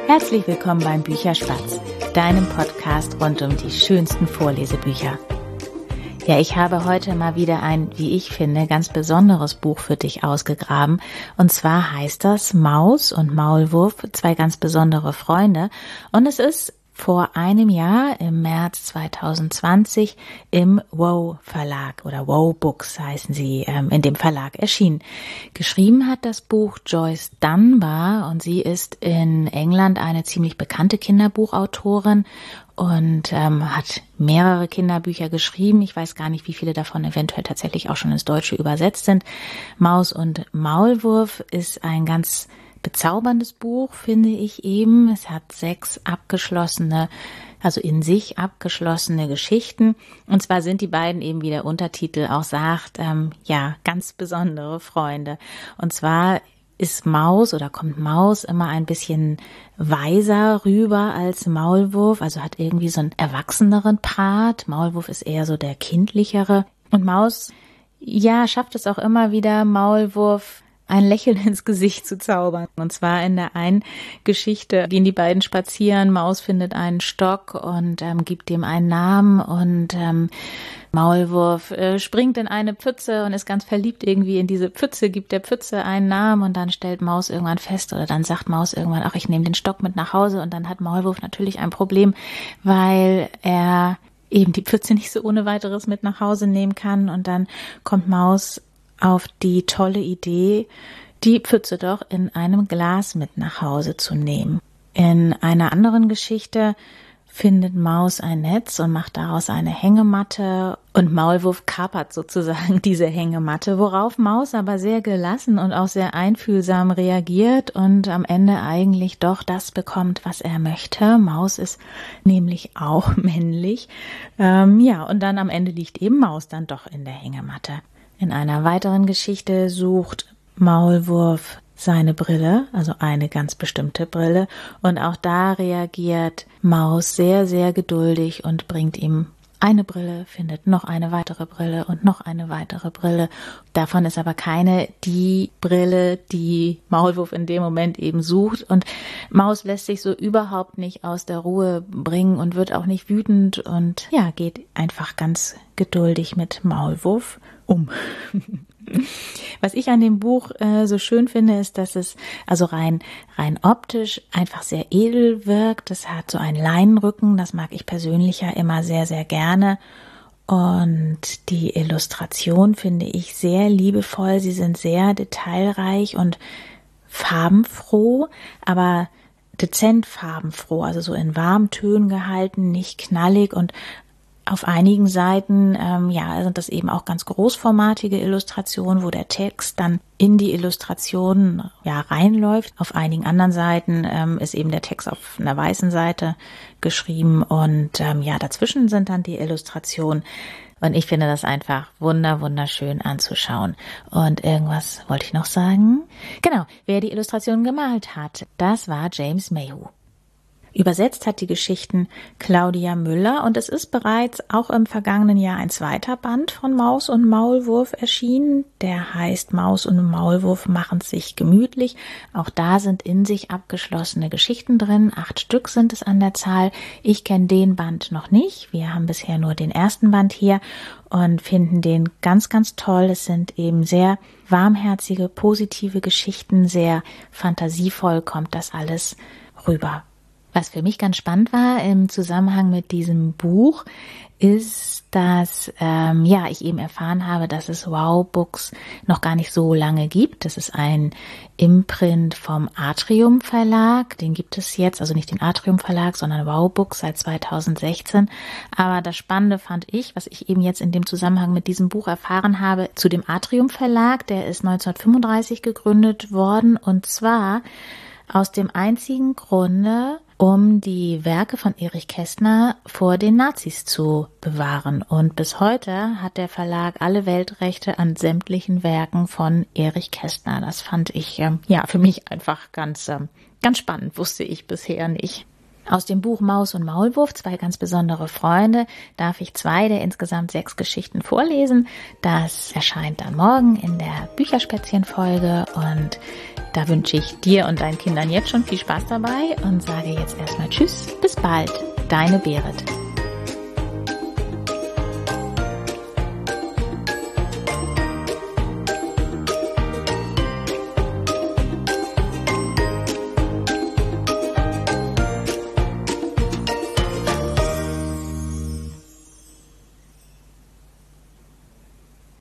Herzlich willkommen beim Bücherspatz, deinem Podcast rund um die schönsten Vorlesebücher. Ja, ich habe heute mal wieder ein, wie ich finde, ganz besonderes Buch für dich ausgegraben. Und zwar heißt das Maus und Maulwurf, zwei ganz besondere Freunde. Und es ist vor einem Jahr, im März 2020, im Wow Verlag oder Wow Books heißen sie, in dem Verlag erschienen. Geschrieben hat das Buch Joyce Dunbar und sie ist in England eine ziemlich bekannte Kinderbuchautorin und hat mehrere Kinderbücher geschrieben. Ich weiß gar nicht, wie viele davon eventuell tatsächlich auch schon ins Deutsche übersetzt sind. Maus und Maulwurf ist ein ganz bezauberndes Buch, finde ich eben. Es hat 6 abgeschlossene, also in sich abgeschlossene Geschichten. Und zwar sind die beiden eben, wie der Untertitel auch sagt, ganz besondere Freunde. Und zwar ist Maus oder kommt Maus immer ein bisschen weiser rüber als Maulwurf, also hat irgendwie so einen erwachseneren Part. Maulwurf ist eher so der kindlichere. Und Maus, schafft es auch immer wieder, Maulwurf ein Lächeln ins Gesicht zu zaubern. Und zwar in der einen Geschichte gehen die beiden spazieren, Maus findet einen Stock und gibt dem einen Namen und Maulwurf springt in eine Pfütze und ist ganz verliebt irgendwie in diese Pfütze, gibt der Pfütze einen Namen und dann stellt Maus irgendwann fest oder dann sagt Maus irgendwann, ach, ich nehme den Stock mit nach Hause und dann hat Maulwurf natürlich ein Problem, weil er eben die Pfütze nicht so ohne weiteres mit nach Hause nehmen kann und dann kommt Maus auf die tolle Idee, die Pfütze doch in einem Glas mit nach Hause zu nehmen. In einer anderen Geschichte findet Maus ein Netz und macht daraus eine Hängematte und Maulwurf kapert sozusagen diese Hängematte, worauf Maus aber sehr gelassen und auch sehr einfühlsam reagiert und am Ende eigentlich doch das bekommt, was er möchte. Maus ist nämlich auch männlich. Und dann am Ende liegt eben Maus dann doch in der Hängematte. In einer weiteren Geschichte sucht Maulwurf seine Brille, also eine ganz bestimmte Brille. Und auch da reagiert Maus sehr, sehr geduldig und bringt ihm eine Brille, findet noch eine weitere Brille und noch eine weitere Brille. Davon ist aber keine die Brille, die Maulwurf in dem Moment eben sucht. Und Maus lässt sich so überhaupt nicht aus der Ruhe bringen und wird auch nicht wütend und geht einfach ganz geduldig mit Maulwurf um. Was ich an dem Buch so schön finde, ist, dass es also rein optisch einfach sehr edel wirkt. Es hat so einen Leinenrücken, das mag ich persönlich ja immer sehr, sehr gerne. Und die Illustration finde ich sehr liebevoll. Sie sind sehr detailreich und farbenfroh, aber dezent farbenfroh, also so in warmen Tönen gehalten, nicht knallig und auf einigen Seiten sind das eben auch ganz großformatige Illustrationen, wo der Text dann in die Illustration reinläuft. Auf einigen anderen Seiten ist eben der Text auf einer weißen Seite geschrieben und dazwischen sind dann die Illustrationen. Und ich finde das einfach wunderschön anzuschauen. Und irgendwas wollte ich noch sagen. Genau, wer die Illustration gemalt hat, das war James Mayhew. Übersetzt hat die Geschichten Claudia Müller und es ist bereits auch im vergangenen Jahr ein zweiter Band von Maus und Maulwurf erschienen. Der heißt Maus und Maulwurf machen es sich gemütlich. Auch da sind in sich abgeschlossene Geschichten drin. 8 Stück sind es an der Zahl. Ich kenne den Band noch nicht. Wir haben bisher nur den ersten Band hier und finden den ganz, ganz toll. Es sind eben sehr warmherzige, positive Geschichten. Sehr fantasievoll kommt das alles rüber. Was für mich ganz spannend war im Zusammenhang mit diesem Buch, ist, dass ich eben erfahren habe, dass es Wow Books noch gar nicht so lange gibt. Das ist ein Imprint vom Atrium Verlag. Den gibt es jetzt, also nicht den Atrium Verlag, sondern Wow Books seit 2016. Aber das Spannende fand ich, was ich eben jetzt in dem Zusammenhang mit diesem Buch erfahren habe, zu dem Atrium Verlag. Der ist 1935 gegründet worden und zwar aus dem einzigen Grunde, um die Werke von Erich Kästner vor den Nazis zu bewahren. Und bis heute hat der Verlag alle Weltrechte an sämtlichen Werken von Erich Kästner. Das fand ich für mich einfach ganz spannend, wusste ich bisher nicht. Aus dem Buch Maus und Maulwurf, 2 ganz besondere Freunde, darf ich 2 der insgesamt 6 Geschichten vorlesen. Das erscheint dann morgen in der Bücherspätzchen-Folge und da wünsche ich dir und deinen Kindern jetzt schon viel Spaß dabei und sage jetzt erstmal Tschüss, bis bald, deine Berit.